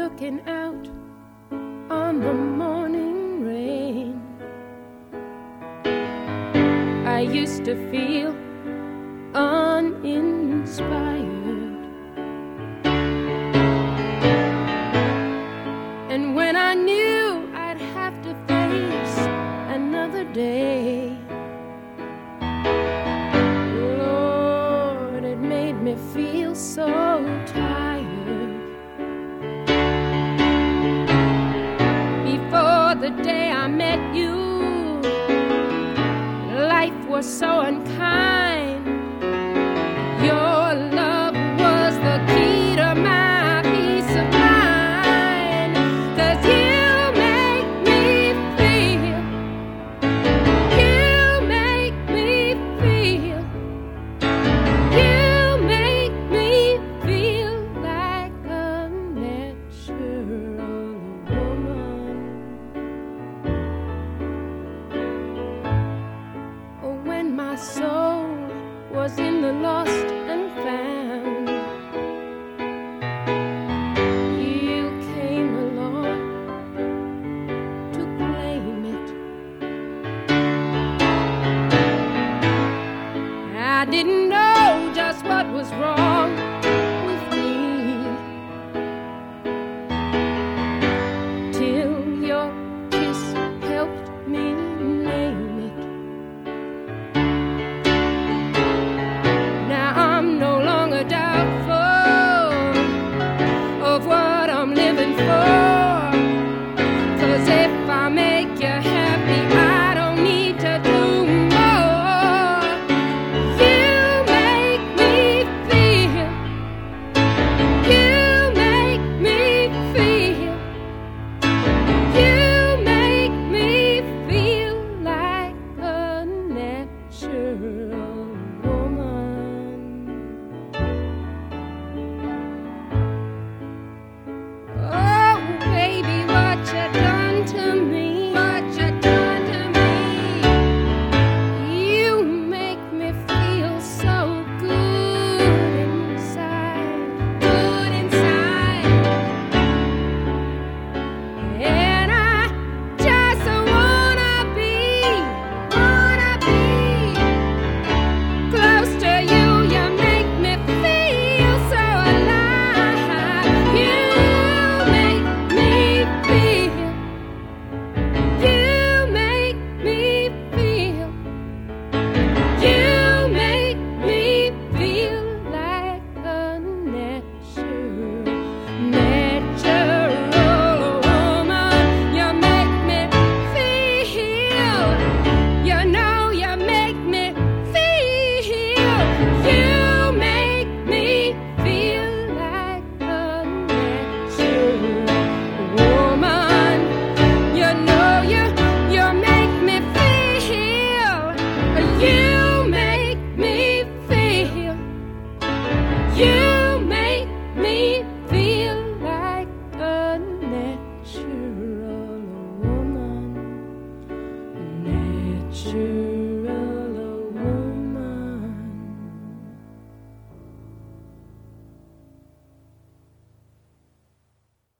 looking out on the morning rain. I used to feel uninspired, and when I knew I'd have to face another day, Lord, it made me feel so tired. Before the day I met you, life was so unkind. Your love was the key to my peace of mind. 'Cause you make me feel, you make me feel, you make me feel like a natural woman. When my soul was in the lost and found, you came along to claim it. I didn't know just what was wrong with me till your kiss helped me name it. Now I'm no longer doubtful of what I'm living for. 'Cause if I make you happy, I don't need to do more. You make me feel, you make me feel, you make me feel like a natural woman. Oh, baby, what you done to me? What you done to me? You make me feel so good inside, good inside. And I just wanna be close to you. You make me feel so alive. You make me feel, you make me feel, you make me feel like a natural woman. You make me feel, you know you make me feel, you make me feel like a natural woman. You know you make me feel, you make me feel, you make me feel like a natural woman. Natural